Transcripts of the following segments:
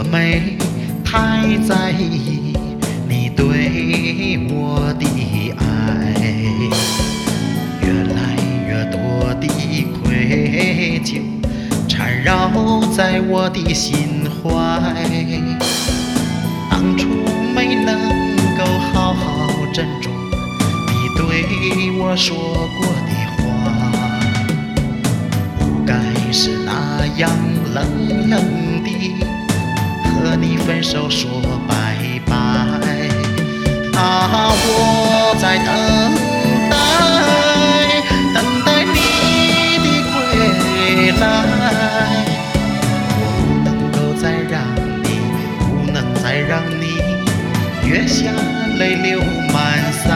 没太在意你对我的爱，越来越多的愧疚缠绕在我的心怀。当初没能够好好珍重你对我说过的话，不该是那样冷冷地和你分手说拜拜。啊，我在等待，等待你的归来。我不能够再让你，不能再让你月下泪流满腮。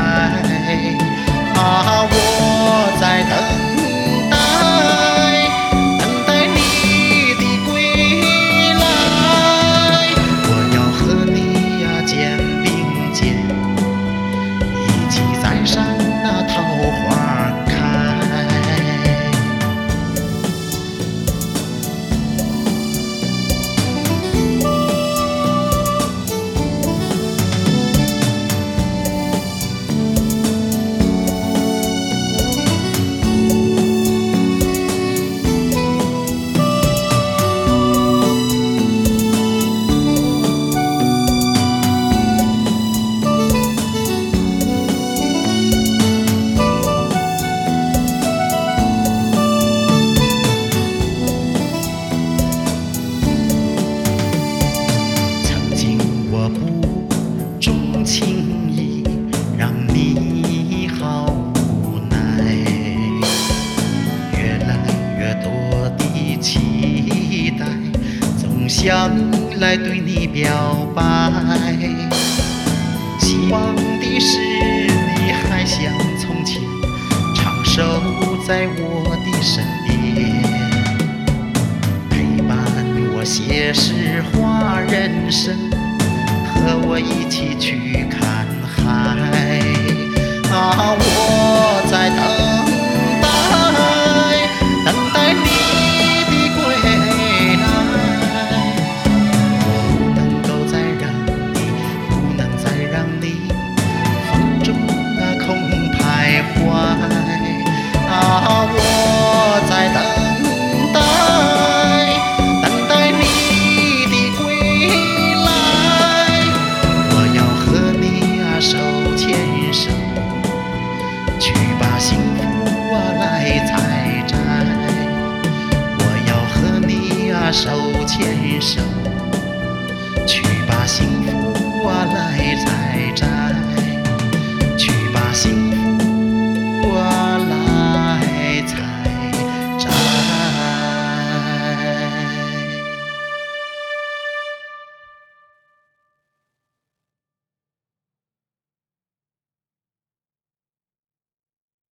啊，我在等待，等待你的归来。我要和你呀肩并肩，一起再上那桃花开。我不重情义，让你好无奈。越来越多的期待，总想来对你表白。希望的是你还像从前，长守在我的身边，陪伴我写诗画人生，和我一起去看海。啊，我